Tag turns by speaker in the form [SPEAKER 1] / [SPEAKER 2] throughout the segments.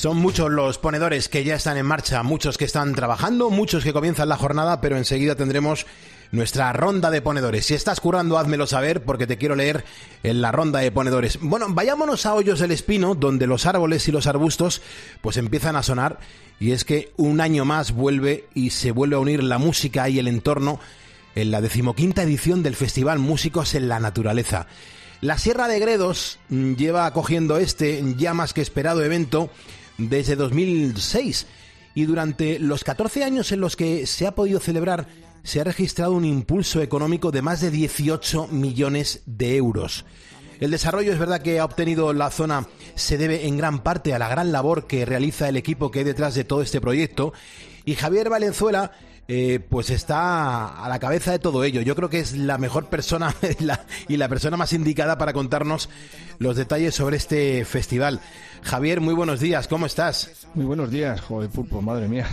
[SPEAKER 1] Son muchos los ponedores que ya están en marcha, muchos que están trabajando, muchos que comienzan la jornada, pero enseguida tendremos nuestra ronda de ponedores. Si estás currando, házmelo saber porque te quiero leer en la ronda de ponedores. Bueno, vayámonos a Hoyos del Espino, donde los árboles y los arbustos pues empiezan a sonar, y es que un año más vuelve y se vuelve a unir la música y el entorno en la 15ª edición del Festival Músicos en la Naturaleza. La Sierra de Gredos lleva acogiendo este ya más que esperado evento desde 2006, y durante los 14 años en los que se ha podido celebrar se ha registrado un impulso económico de más de 18 millones de euros. El desarrollo, es verdad, que ha obtenido la zona se debe en gran parte a la gran labor que realiza el equipo que hay detrás de todo este proyecto, y Javier Valenzuela pues está a la cabeza de todo ello. Yo creo que es la mejor persona y la persona más indicada para contarnos los detalles sobre este festival. Javier, muy buenos días, ¿cómo estás?
[SPEAKER 2] Muy buenos días, joder, Pulpo, madre mía.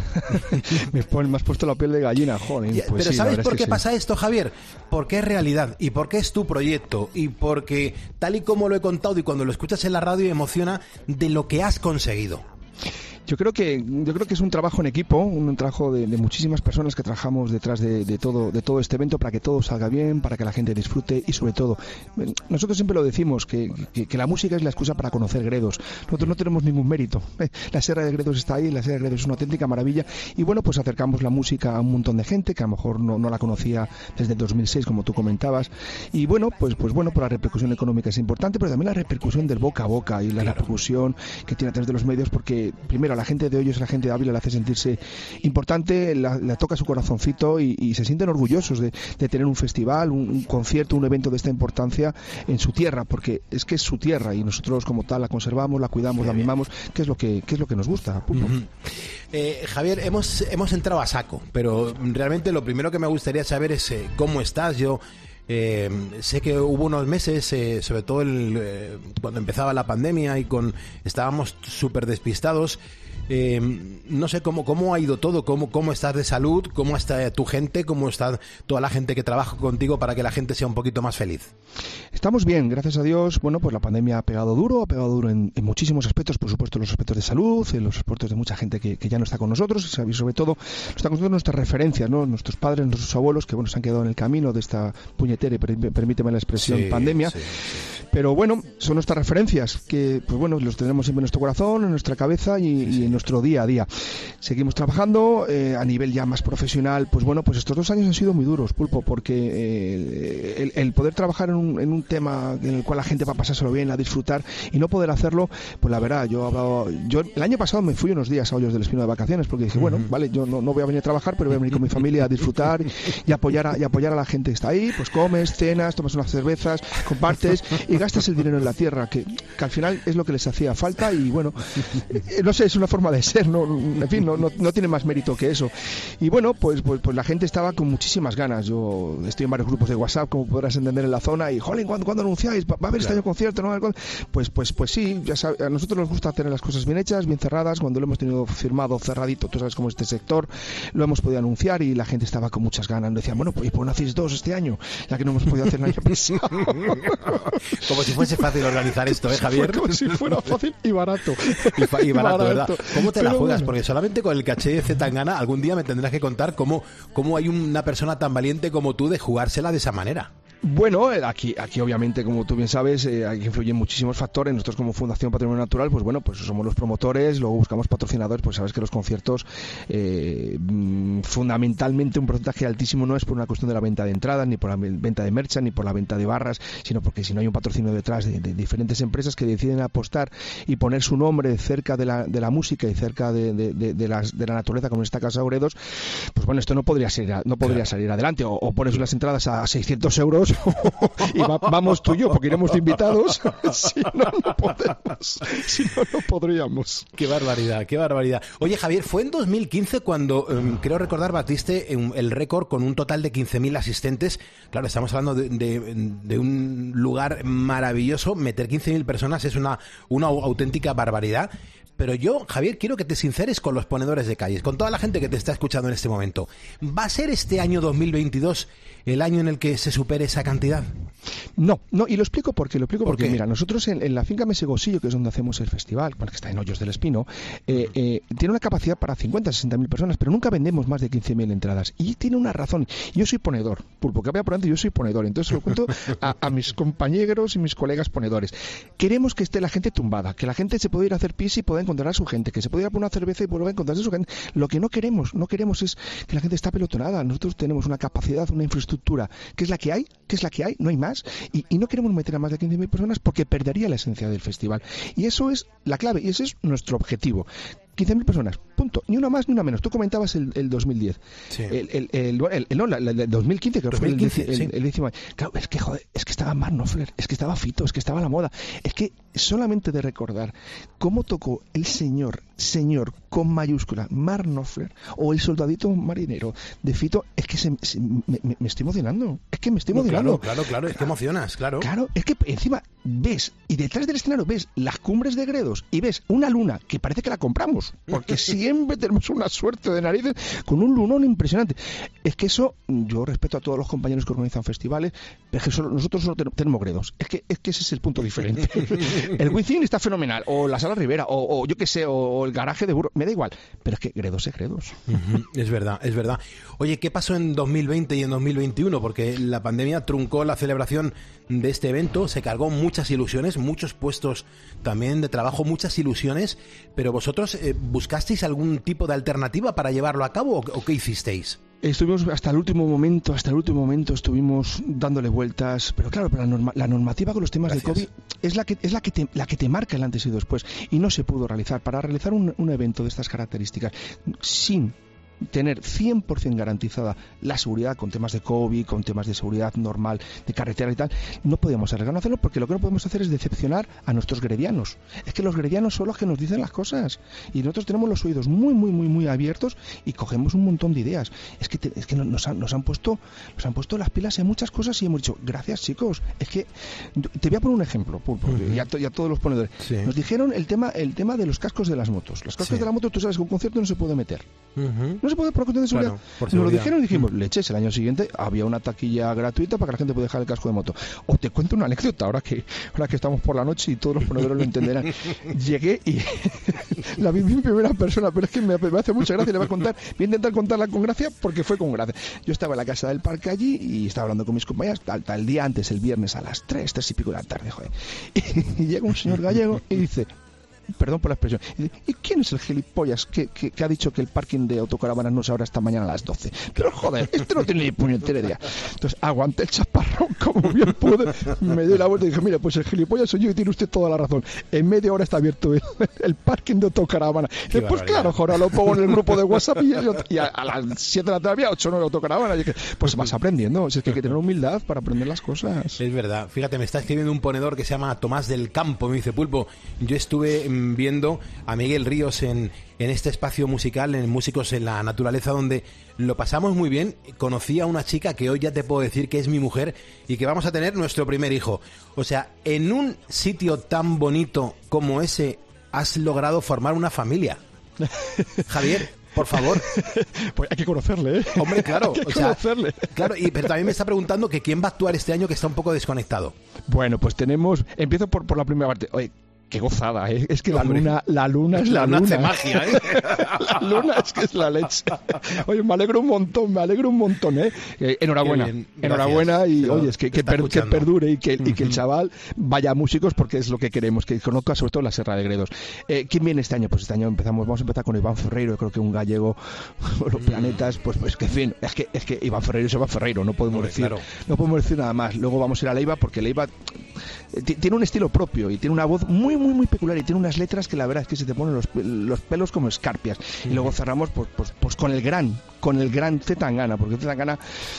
[SPEAKER 2] me has puesto la piel de gallina, joder. Pues
[SPEAKER 1] pero
[SPEAKER 2] sí,
[SPEAKER 1] ¿sabes por qué
[SPEAKER 2] sí
[SPEAKER 1] pasa esto, Javier? Porque es realidad y porque es tu proyecto y porque, tal y como lo he contado y cuando lo escuchas en la radio, emociona de lo que has conseguido.
[SPEAKER 2] Yo creo que es un trabajo en equipo, un trabajo de muchísimas personas que trabajamos detrás de todo este evento para que todo salga bien, para que la gente disfrute y sobre todo, nosotros siempre lo decimos, que la música es la excusa para conocer Gredos. Nosotros no tenemos ningún mérito. La Sierra de Gredos está ahí, la Sierra de Gredos es una auténtica maravilla y bueno, pues acercamos la música a un montón de gente que a lo mejor no la conocía desde el 2006, como tú comentabas, y bueno, pues la repercusión económica es importante, pero también la repercusión del boca a boca y la repercusión que tiene a través de los medios, porque primero la gente de Hoyos, la gente de Ávila, le hace sentirse importante, le toca su corazoncito y se sienten orgullosos de tener un festival, un concierto, un evento de esta importancia en su tierra, porque es que es su tierra y nosotros como tal la conservamos, la cuidamos, la mimamos, que es lo que nos gusta.
[SPEAKER 1] Javier, hemos entrado a saco, pero realmente lo primero que me gustaría saber es cómo estás. Yo sé que hubo unos meses, sobre todo cuando empezaba la pandemia y estábamos súper despistados. No sé cómo ha ido todo, cómo estás de salud, cómo está tu gente, cómo está toda la gente que trabaja contigo para que la gente sea un poquito más feliz.
[SPEAKER 2] Estamos bien, gracias a Dios. Bueno, pues la pandemia ha pegado duro en muchísimos aspectos, por supuesto los aspectos de salud, en los aspectos de mucha gente que ya no está con nosotros, y sobre todo no está con nosotros nuestras referencias, ¿no? Nuestros padres, nuestros abuelos, que bueno, se han quedado en el camino de esta puñetera, permíteme la expresión, pandemia. Sí. Pero bueno, son nuestras referencias, que pues bueno, los tenemos siempre en nuestro corazón, en nuestra cabeza y en nuestro día a día. Seguimos trabajando a nivel ya más profesional. Pues bueno, pues estos 2 años han sido muy duros, Pulpo, porque el poder trabajar en un tema en el cual la gente va a pasárselo bien, a disfrutar y no poder hacerlo, pues la verdad, yo el año pasado me fui unos días a Hoyos del Espino de vacaciones porque dije, bueno, vale, yo no voy a venir a trabajar, pero voy a venir con mi familia a disfrutar y apoyar a la gente que está ahí. Pues comes, cenas, tomas unas cervezas, compartes y gastas el dinero en la tierra, que al final es lo que les hacía falta. Y bueno, no sé, es una forma de ser, no, en fin, no tiene más mérito que eso. Y bueno, pues la gente estaba con muchísimas ganas. Yo estoy en varios grupos de WhatsApp, como podrás entender, en la zona, y jolín, ¿cuándo anunciáis? ¿Va a haber este año concierto? ¿No? Pues sí, ya sabes, a nosotros nos gusta tener las cosas bien hechas, bien cerradas. Cuando lo hemos tenido firmado, cerradito, tú sabes cómo es este sector, lo hemos podido anunciar y la gente estaba con muchas ganas. Decían, bueno, pues ¿por qué no hacéis 2 este año? Ya que no hemos podido hacer el año pasado.
[SPEAKER 1] Como si fuese fácil organizar esto, Javier?
[SPEAKER 2] Como si fuera fácil y barato.
[SPEAKER 1] Y barato, ¿verdad? ¿Cómo te la juegas? Bueno. Porque solamente con el caché de Zetangana algún día me tendrás que contar cómo hay una persona tan valiente como tú de jugársela de esa manera.
[SPEAKER 2] Bueno, aquí obviamente, como tú bien sabes, aquí influyen muchísimos factores. Nosotros como Fundación Patrimonio Natural, pues bueno, pues somos los promotores, luego buscamos patrocinadores, pues sabes que los conciertos, fundamentalmente un porcentaje altísimo no es por una cuestión de la venta de entradas, ni por la venta de merchan, ni por la venta de barras, sino porque si no hay un patrocinio detrás de diferentes empresas que deciden apostar y poner su nombre cerca de la música y cerca de la naturaleza, como en esta casa Gredos, pues bueno, esto no podría salir adelante. O pones las entradas a 600 euros y vamos tú y yo, porque iremos de invitados. Si no podríamos.
[SPEAKER 1] Qué barbaridad. Oye, Javier, fue en 2015 cuando, creo recordar, batiste el récord con un total de 15.000 asistentes. Claro, estamos hablando de un lugar maravilloso. Meter 15.000 personas es una auténtica barbaridad. pero yo, Javier, quiero que te sinceres con los ponedores de calles, con toda la gente que te está escuchando en este momento. ¿Va a ser este año 2022 el año en el que se supere esa cantidad?
[SPEAKER 2] No, y lo explico porque mira, nosotros en la finca Mesegosillo, que es donde hacemos el festival, bueno, que está en Hoyos del Espino, tiene una capacidad para 50, 60.000 personas, pero nunca vendemos más de 15.000 entradas. Y tiene una razón. Yo soy ponedor, Pulpo, que vaya por delante, yo soy ponedor. Entonces lo cuento a mis compañeros y mis colegas ponedores. Queremos que esté la gente tumbada, que la gente se pueda ir a hacer pis y pueda encontrar a su gente, que se pueda ir a poner una cerveza y vuelva a encontrarse a su gente. Lo que no queremos es que la gente esté apelotonada. Nosotros tenemos una capacidad, una infraestructura, que es la que hay, no hay más. Y no queremos meter a más de 15.000 personas porque perdería la esencia del festival. Y eso es la clave, y ese es nuestro objetivo. 15.000 personas, punto. Ni una más ni una menos. Tú comentabas el 2010. Sí. El 2015, que 2015, fue el décimo. Claro, es que estaba Mark Knopfler, es que estaba Fito, es que estaba la moda. Es que solamente de recordar cómo tocó el señor con mayúscula, Mark Knopfler, o el soldadito marinero de Fito, es que me estoy emocionando. Es que me estoy emocionando.
[SPEAKER 1] Claro, es que emocionas, claro.
[SPEAKER 2] Claro, es que encima ves, y detrás del escenario ves las cumbres de Gredos, y ves una luna que parece que la compramos, porque siempre tenemos una suerte de narices con un lunón impresionante. Es que eso, yo respeto a todos los compañeros que organizan festivales, pero es que nosotros solo tenemos Gredos. Es que ese es el punto diferente. El Wizzing está fenomenal, o la Sala Rivera, o yo qué sé, o el garaje de Burro, me da igual, pero es que Gredos es Gredos.
[SPEAKER 1] Es verdad. Oye, ¿qué pasó en 2020 y en 2021? Porque la pandemia truncó la celebración de este evento, se cargó muchas ilusiones, muchos puestos también de trabajo, muchas ilusiones, pero vosotros ¿buscasteis algún tipo de alternativa para llevarlo a cabo o qué hicisteis?
[SPEAKER 2] Estuvimos hasta el último momento estuvimos dándole vueltas, pero claro, la normativa con los temas de COVID es la que te marca el antes y después, y no se pudo realizar. Para realizar un evento de estas características sin tener 100% garantizada la seguridad con temas de COVID, con temas de seguridad normal, de carretera y tal, no podíamos arriesgar a hacerlo, porque lo que no podemos hacer es decepcionar a nuestros gredianos. Es que los gredianos son los que nos dicen las cosas, y nosotros tenemos los oídos muy abiertos y cogemos un montón de ideas. Es que nos han puesto las pilas en muchas cosas y hemos dicho, gracias chicos. Es que te voy a poner un ejemplo, Pulpo, y a todos los ponedores. Sí. Nos dijeron el tema de los cascos de las motos. Los cascos de la moto, tú sabes que un concierto no se puede meter. No se puede por cuestión de seguridad. Claro, nos lo dijeron y dijimos, leches, el año siguiente había una taquilla gratuita para que la gente pueda dejar el casco de moto. O te cuento una anécdota, ahora que estamos por la noche y todos los ponedores lo entenderán. Llegué y la vi en primera persona, pero es que me hace mucha gracia y le voy a intentar contarla con gracia porque fue con gracia. Yo estaba en la casa del parque allí y estaba hablando con mis compañeras el día antes, el viernes a las 3 y pico de la tarde, joder. Y llega un señor gallego y dice, perdón por la expresión, ¿y quién es el gilipollas que ha dicho que el parking de autocaravanas no se abre hasta mañana a las 12? Pero joder, este no tiene ni puñetera idea. Entonces aguanté el chaparrón como bien pude, me di la vuelta y dije, mire, pues el gilipollas soy yo y tiene usted toda la razón. En media hora está abierto el parking de autocaravana. Pues claro, ahora lo pongo en el grupo de WhatsApp y a las 7 de la tarde había 8 o 9 autocaravanas. Y dije, pues vas aprendiendo, es que hay que tener humildad para aprender las cosas.
[SPEAKER 1] Es verdad, fíjate, me está escribiendo un ponedor que se llama Tomás del Campo, me dice, Pulpo, yo estuve viendo a Miguel Ríos en este espacio musical, en Músicos en la Naturaleza, donde lo pasamos muy bien. Conocí a una chica que hoy ya te puedo decir que es mi mujer y que vamos a tener nuestro primer hijo. O sea, en un sitio tan bonito como ese has logrado formar una familia. Javier, por favor.
[SPEAKER 2] Pues hay que conocerle, ¿eh?
[SPEAKER 1] Hombre, claro.
[SPEAKER 2] Hay que conocerle.
[SPEAKER 1] Claro, pero también me está preguntando que quién va a actuar este año, que está un poco desconectado.
[SPEAKER 2] Bueno, pues empiezo por la primera parte. Oye, qué gozada, ¿eh? Es que la luna es la luna.
[SPEAKER 1] Hace magia, ¿eh?
[SPEAKER 2] La luna es que es la leche. Oye, me alegro un montón, ¿eh? Enhorabuena y oye, es que perdure y que el chaval vaya a músicos, porque es lo que queremos, que conozca sobre todo la Serra de Gredos. ¿Quién viene este año? Pues este año vamos a empezar con Iván Ferreiro, creo que un gallego, los planetas, pues que en fin, es que Iván Ferreiro es Iván Ferreiro, no podemos decir nada más. Luego vamos a ir a Leiva, porque Leiva tiene un estilo propio y tiene una voz muy peculiar y tiene unas letras que la verdad es que se te ponen los pelos como escarpias. Y luego cerramos pues con el gran Z Tangana, porque Z Tangana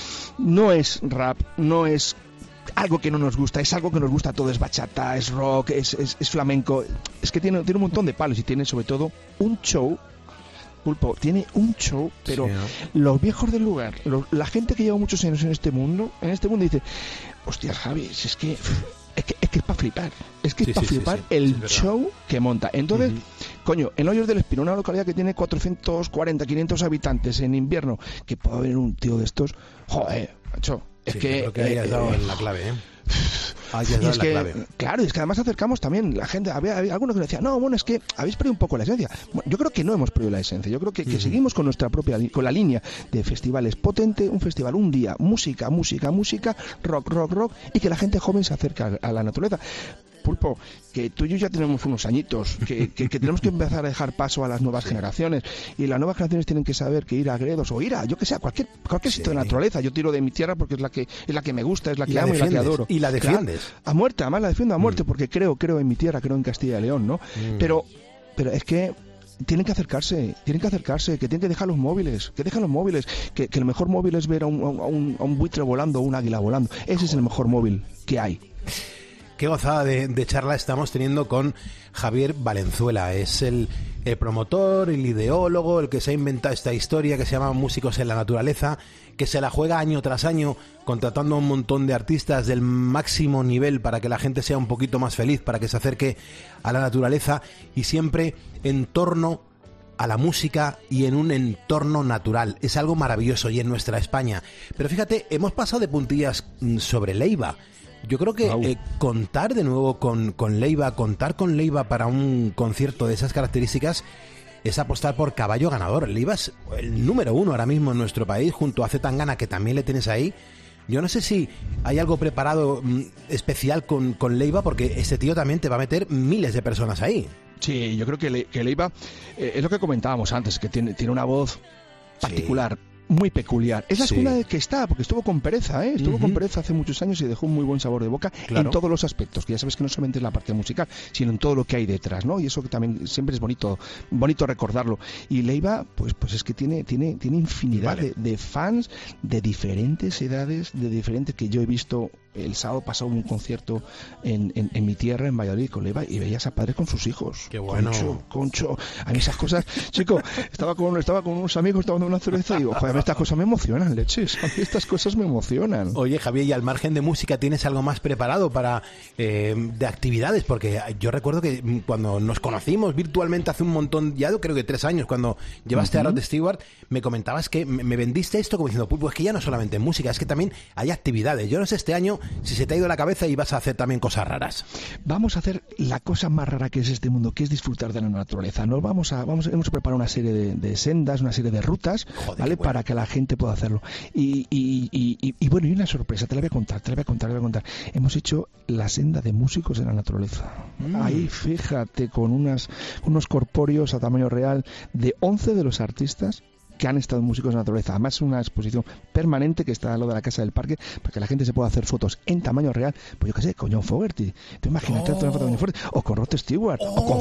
[SPEAKER 2] no es rap, no es algo que no nos gusta, es algo que nos gusta todo, es bachata, es rock, es flamenco, es que tiene un montón de palos y tiene sobre todo un show. Pulpo, tiene un show, pero sí, ¿no? Los viejos del lugar, la gente que lleva muchos años en este mundo dice, hostias, Javi, si es que Es que es para flipar. Es que es para flipar
[SPEAKER 1] sí,
[SPEAKER 2] el show que monta. Entonces, coño, en Hoyos del Espino, una localidad que tiene 440, 500 habitantes en invierno, que pueda haber un tío de estos, joder, macho. Es que
[SPEAKER 1] creo que ahí has dado en la clave, Ahí has dado en la clave.
[SPEAKER 2] Claro, es que además acercamos también la gente. Había algunos que decían, no, bueno, es que habéis perdido un poco la esencia. Bueno, yo creo que no hemos perdido la esencia. Yo creo que seguimos con nuestra propia, con la línea de festivales potente, un festival un día, música, rock, y que la gente joven se acerque a la naturaleza. Pulpo, que tú y yo ya tenemos unos añitos, que tenemos que empezar a dejar paso a las nuevas generaciones, y las nuevas generaciones tienen que saber que ir a Gredos o ir a, yo que sé, cualquier sitio de naturaleza. Yo tiro de mi tierra porque es la que me gusta, es la que amo y la que adoro.
[SPEAKER 1] Y la defiendes.
[SPEAKER 2] Claro, a muerte, además la defiendo a muerte porque creo en mi tierra, creo en Castilla y León, ¿no? Pero es que tienen que acercarse, que tienen que dejar los móviles, que el mejor móvil es ver a un buitre volando o un águila volando. Ese es el mejor móvil que hay.
[SPEAKER 1] Qué gozada de charla estamos teniendo con Javier Valenzuela. Es el promotor, el ideólogo, el que se ha inventado esta historia que se llama Músicos en la Naturaleza, que se la juega año tras año contratando a un montón de artistas del máximo nivel para que la gente sea un poquito más feliz, para que se acerque a la naturaleza, y siempre en torno a la música y en un entorno natural. Es algo maravilloso, y en nuestra España. Pero fíjate, hemos pasado de puntillas sobre Leiva. Yo creo que contar de nuevo con Leiva, contar con Leiva para un concierto de esas características, es apostar por caballo ganador. Leiva es el número 1 ahora mismo en nuestro país, junto a Zetangana, que también le tienes ahí. Yo no sé si hay algo preparado especial con Leiva, porque este tío también te va a meter miles de personas ahí.
[SPEAKER 2] Sí, yo creo que Leiva, es lo que comentábamos antes, que tiene una voz particular. Muy peculiar. Es la segunda vez que está, porque estuvo con Pereza, Estuvo con Pereza hace muchos años y dejó un muy buen sabor de boca en todos los aspectos, que ya sabes que no solamente es la parte musical, sino en todo lo que hay detrás, ¿no? Y eso que también siempre es bonito recordarlo. Y Leiva, pues es que tiene infinidad de fans de diferentes edades, que yo he visto. El sábado pasado un concierto en mi tierra, en Valladolid, con Leiva, y veías a padres con sus hijos.
[SPEAKER 1] Qué bueno.
[SPEAKER 2] Concho. A mí esas cosas, chico, estaba con unos amigos tomando una cerveza y digo, joder, estas cosas me emocionan, leches. A mí estas cosas me emocionan.
[SPEAKER 1] Oye, Javier, y al margen de música, ¿tienes algo más preparado para de actividades? Porque yo recuerdo que cuando nos conocimos virtualmente hace un montón, ya creo que 3 años, cuando llevaste a Rod Stewart, me comentabas que me vendiste esto como diciendo, pues que ya no solamente música, es que también hay actividades. Yo no sé este año si se te ha ido la cabeza y vas a hacer también cosas raras.
[SPEAKER 2] Vamos a hacer la cosa más rara que es este mundo, que es disfrutar de la naturaleza. Hemos preparado una serie de sendas, una serie de rutas, ¿vale? Bueno. Para que la gente pueda hacerlo. Y bueno, y una sorpresa, te la voy a contar. Hemos hecho la senda de músicos de la naturaleza. Ahí, fíjate, con unos corpóreos a tamaño real de 11 de los artistas que han estado músicos de naturaleza. Además es una exposición permanente que está a lo de la Casa del Parque para que la gente se pueda hacer fotos en tamaño real, pues yo qué sé, con John Fogerty. Tú imagínate una foto con John Fogerty, o con Rod Stewart,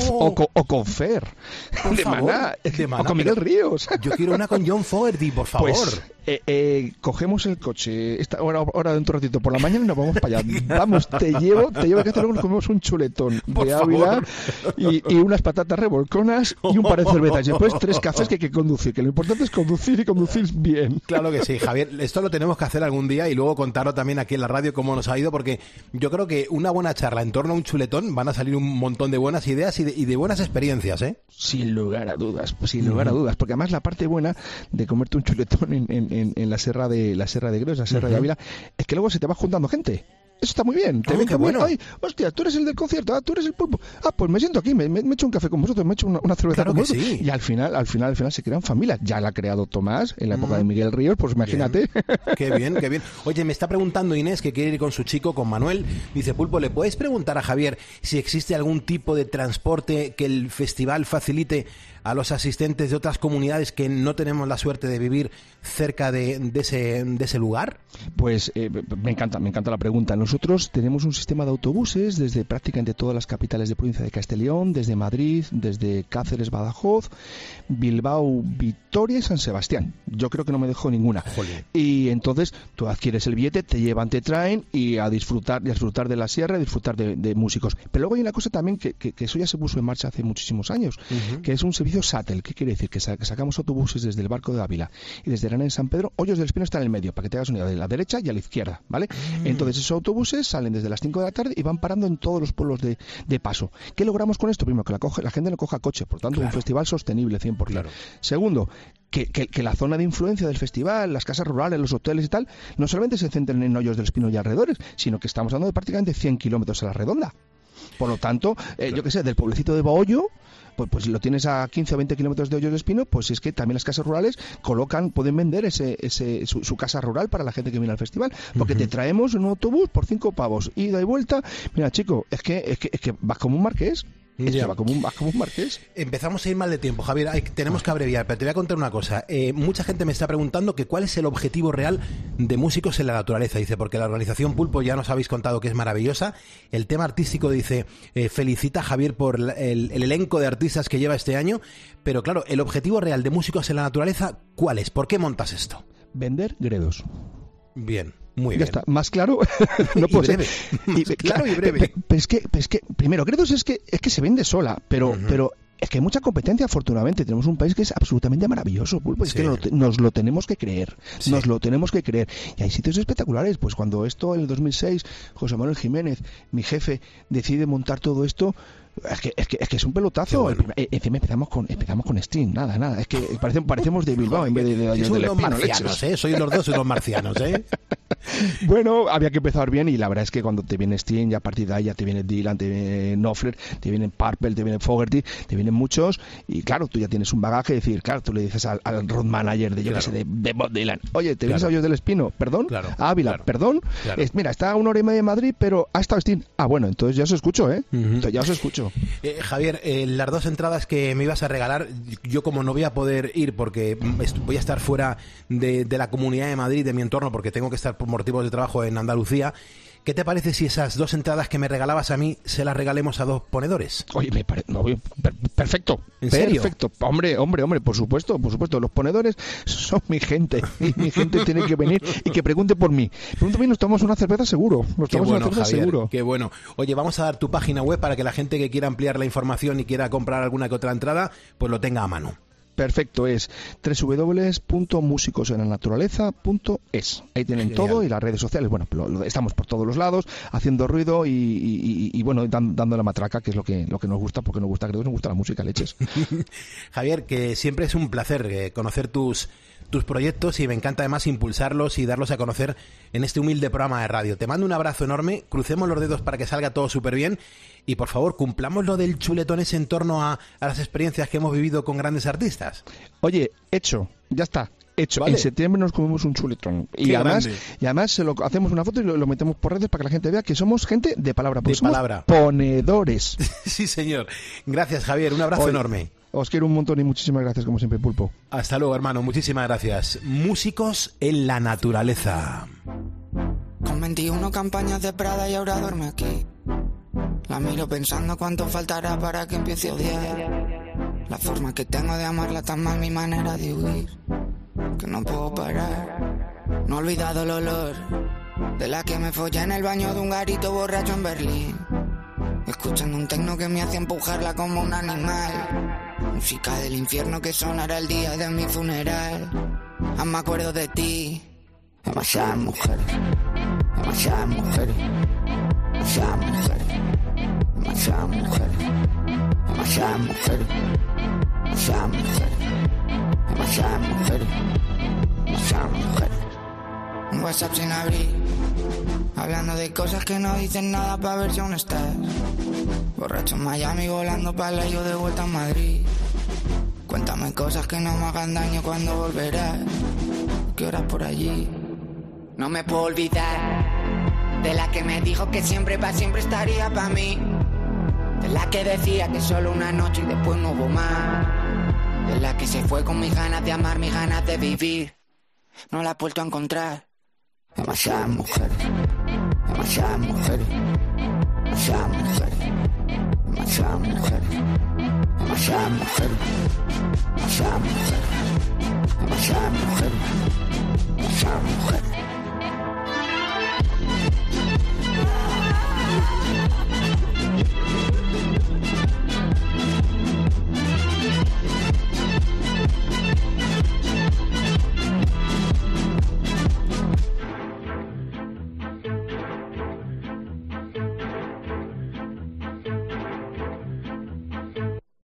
[SPEAKER 2] o con Fer, de Maná, o con Miguel Ríos.
[SPEAKER 1] Yo quiero una con John Fogerty, por favor.
[SPEAKER 2] Pues, cogemos el coche ahora dentro de un ratito por la mañana y nos vamos para allá. Vamos, te llevo a casa, luego nos comemos un chuletón de Ávila y unas patatas revolconas y un par de cervezas. Y después 3 cafés que hay que conducir, que lo importante es conducir y conducir bien.
[SPEAKER 1] Claro que sí, Javier. Esto lo tenemos que hacer algún día y luego contarlo también aquí en la radio cómo nos ha ido, porque yo creo que una buena charla en torno a un chuletón van a salir un montón de buenas ideas y de buenas experiencias, ¿eh?
[SPEAKER 2] Sin lugar a dudas, porque además la parte buena de comerte un chuletón en la Serra de Gredos, la Serra de Ávila, es que luego se te va juntando gente. Eso está muy bien. Te ven que bueno. Ay, hostia, tú eres el del concierto, tú eres el pulpo. Pues me siento aquí, me echo un café con vosotros, me echo una cerveza con vosotros. Sí. Y al final se crean familias. Ya la ha creado Tomás en la época de Miguel Ríos, pues imagínate.
[SPEAKER 1] Bien. Qué bien. Oye, me está preguntando Inés, que quiere ir con su chico, con Manuel. Dice, Pulpo, ¿le puedes preguntar a Javier si existe algún tipo de transporte que el festival facilite a los asistentes de otras comunidades que no tenemos la suerte de vivir cerca de ese lugar?
[SPEAKER 2] Pues me encanta la pregunta. Nosotros tenemos un sistema de autobuses desde prácticamente todas las capitales de provincia de Castilla y León, desde Madrid, desde Cáceres, Badajoz, Bilbao, Vitoria y San Sebastián. Yo creo que no me dejo ninguna.
[SPEAKER 1] Jolín.
[SPEAKER 2] Y entonces tú adquieres el billete, te llevan, te traen y a disfrutar de la sierra, a disfrutar de músicos. Pero luego hay una cosa también que eso ya se puso en marcha hace muchísimos años, que es un servicio Shuttle. ¿Qué quiere decir? Que sacamos autobuses desde el Barco de Ávila y desde Arana en San Pedro. Hoyos del Espino está en el medio, para que te hagas una idea, de la derecha y a la izquierda, ¿vale? Entonces esos autobuses autobuses salen desde las 5 de la tarde y van parando en todos los pueblos de paso. ¿Qué logramos con esto? Primero, que la gente no coja coche, por tanto, un festival sostenible 100%. Claro. Segundo, que la zona de influencia del festival, las casas rurales, los hoteles y tal, no solamente se centren en Hoyos del Espino y alrededores, sino que estamos hablando de prácticamente 100 kilómetros a la redonda. Por lo tanto, yo qué sé, del pueblecito de Bahoyo, pues si lo tienes a 15 o 20 kilómetros de Hoyos de Espino, pues es que también las casas rurales pueden vender su casa rural para la gente que viene al festival, porque te traemos en un autobús por 5 pavos, ida y vuelta. Mira, chico, es que vas como un marqués. Va como un marqués.
[SPEAKER 1] Empezamos a ir mal de tiempo, Javier. Tenemos que abreviar, pero te voy a contar una cosa. Mucha gente me está preguntando que cuál es el objetivo real de Músicos en la Naturaleza. Dice, porque la organización Pulpo ya nos habéis contado que es maravillosa. El tema artístico, dice, felicita a Javier por el elenco de artistas que lleva este año. Pero claro, el objetivo real de Músicos en la Naturaleza, ¿cuál es? ¿Por qué montas esto?
[SPEAKER 2] Vender gredos.
[SPEAKER 1] Bien. Muy
[SPEAKER 2] ya
[SPEAKER 1] bien.
[SPEAKER 2] Está, más claro no puede ser.
[SPEAKER 1] Claro y breve.
[SPEAKER 2] Pero es que primero, Gredos es que se vende sola, pero es que hay mucha competencia, afortunadamente. Tenemos un país que es absolutamente maravilloso, Pulpo. Es que nos lo tenemos que creer. Sí. Nos lo tenemos que creer. Y hay sitios espectaculares. Pues cuando en el 2006, José Manuel Jiménez, mi jefe, decide montar todo esto, es que es un pelotazo. Bueno. Encima empezamos con Sting, nada. Es que parecemos de Bilbao en vez de Hoyos del Espino.
[SPEAKER 1] Marcianos, sois los dos unos marcianos,
[SPEAKER 2] Bueno, había que empezar bien y la verdad es que cuando te viene Sting, ya a partir de ahí ya te viene Dylan, te viene Knopfler, te viene Purple, te viene Fogerty, te vienen muchos y claro, tú ya tienes un bagaje, es decir, claro, tú le dices al road manager de Bob Dylan, oye, ¿te vienes a Hoyos del Espino? ¿Perdón? ¿A Ávila? ¿Perdón? Mira, está a 1 hora y media de Madrid, pero ha estado Sting. Ah, bueno, entonces ya os escucho, Entonces ya os escucho.
[SPEAKER 1] Javier, las 2 entradas que me ibas a regalar, yo como no voy a poder ir porque voy a estar fuera de la Comunidad de Madrid, de mi entorno, porque tengo que estar por motivos de trabajo en Andalucía, ¿qué te parece si esas 2 entradas que me regalabas a mí se las regalemos a 2 ponedores?
[SPEAKER 2] Oye, me parece... perfecto.
[SPEAKER 1] ¿En serio?
[SPEAKER 2] Perfecto. Hombre, por supuesto. Los ponedores son mi gente. Y mi gente tiene que venir y que pregunte por mí. Pregunta por mí, nos tomamos una cerveza seguro. Seguro.
[SPEAKER 1] Qué bueno. Oye, vamos a dar tu página web para que la gente que quiera ampliar la información y quiera comprar alguna que otra entrada, pues lo tenga a mano.
[SPEAKER 2] Perfecto, es www.musicosenlanaturaleza.es. Ahí tienen Genial. Todo y las redes sociales. Bueno, estamos por todos los lados haciendo ruido y bueno, dando la matraca, que es lo que nos gusta, porque nos gusta la música, leches.
[SPEAKER 1] Javier, que siempre es un placer conocer tus proyectos y me encanta además impulsarlos y darlos a conocer en este humilde programa de radio. Te mando un abrazo enorme, crucemos los dedos para que salga todo súper bien y por favor cumplamos lo del chuletón ese en torno a las experiencias que hemos vivido con grandes artistas.
[SPEAKER 2] Oye, hecho, ya está. Hecho. Vale. En septiembre nos comemos un chuletón y además hacemos una foto y lo metemos por redes para que la gente vea que somos gente de palabra, porque somos ponedores.
[SPEAKER 1] Sí, señor. Gracias, Javier, un abrazo enorme.
[SPEAKER 2] Os quiero un montón y muchísimas gracias, como siempre, Pulpo.
[SPEAKER 1] Hasta luego, hermano. Muchísimas gracias. Músicos en la Naturaleza.
[SPEAKER 3] Con 21 campañas de Prada y ahora duerme aquí. La miro pensando cuánto faltará para que empiece a odiar. La forma que tengo de amarla tan mal, mi manera de huir, que no puedo parar. No he olvidado el olor de la que me follé en el baño de un garito borracho en Berlín, escuchando un tecno que me hacía empujarla como un animal. Música del infierno que sonará el día de mi funeral. Aún me acuerdo de ti. Demasiadas mujeres, demasiadas mujeres, demasiadas mujeres, demasiadas mujeres, demasiadas mujeres, demasiadas mujeres, demasiadas mujeres, demasiadas mujeres. Un WhatsApp sin abrir, hablando de cosas que no dicen nada para ver si aún estás. Borracho en Miami, volando para yo de vuelta a Madrid. Cuéntame cosas que no me hagan daño cuando volverás. ¿Qué horas por allí? No me puedo olvidar de la que me dijo que siempre pa' siempre estaría pa' mí. De la que decía que solo una noche y después no hubo más. De la que se fue con mis ganas de amar, mis ganas de vivir. No la he vuelto a encontrar. Demasiadas mujeres, demasiadas mujeres, demasiadas mujeres, demasiadas mujeres, demasiadas mujeres,